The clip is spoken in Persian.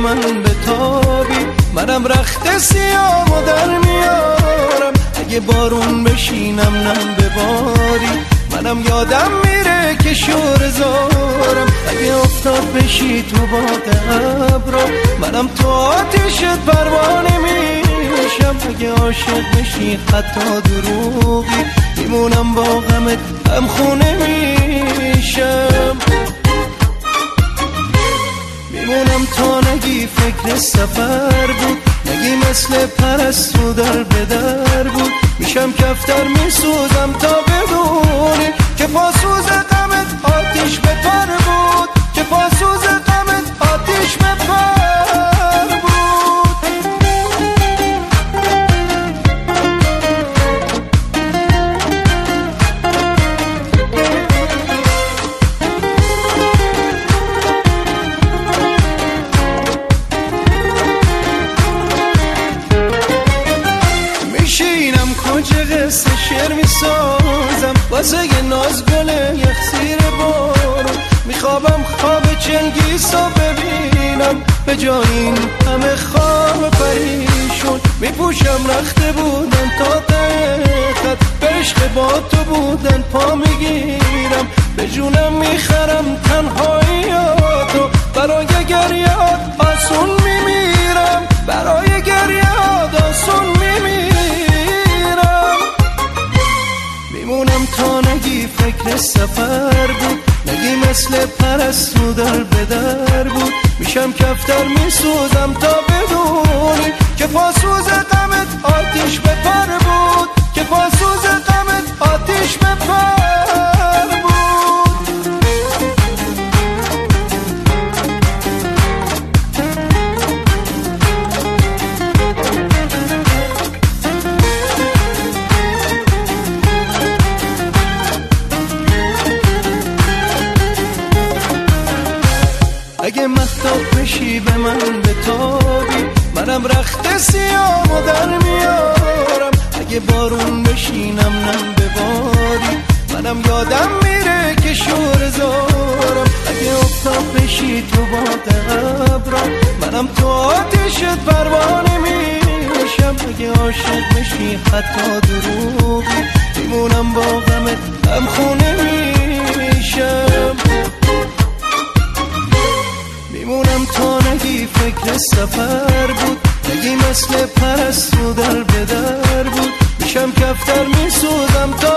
من بتابی، منم رخت سیامو در میارم. اگه بارون بشینم نم بباری، منم یادم میره که شور زارم. اگه افتاد بشی تو باغ ابرا، منم تو آتیشت پروانه میشم. اگه عاشق بشی حتی دروغی، میمونم با غمت هم خونه میشم. میمونم تا نگی فکر سفر بود، نگی مثل پرستو در بدر بود. میشم کفتر میسوزم تا بدونی که پاسوز غمت آتیش به پر بود، که پاسوز غمت آتیش به پر بود. میشینم کجا قصه شعر میسازم، واسه یه ناز گل یخ زیر بارون. میخوابم خواب چنگیزو ببینم، به جای این همه خواب پریشون. میپوشم رخته بودن تا ته خط، به عشق با تو بودن پا میگیرم. به جونم میخرم تنهاییاتو، برای گریات آسون میمیرم، برای گریات آسون میمیرم. میمونم تا نگی فکر سفر بود، نگی مثل پرستو در بدر بود. میشم کفتر میسوزم تا بدونی که پاسوز غمت آتیش به پر بود، که پاسوز غمت آتیش به پر بود. اگه مختاب بشی به من بتابی، منم رخت سیامو در میارم. اگه بارون بشینم نم بباری، منم یادم میره که شور زارم. اگه افتاد بشی تو باغ ابرا، منم تو آتیشت پروانه میشم. اگه عاشق بشی حتی دروغی، میمونم با غمت هم خونه میشم. میمونم تا نگی فکر سفر بود، نگی مثل پرستو در بدر بود. میشم کفتر میسوزم تا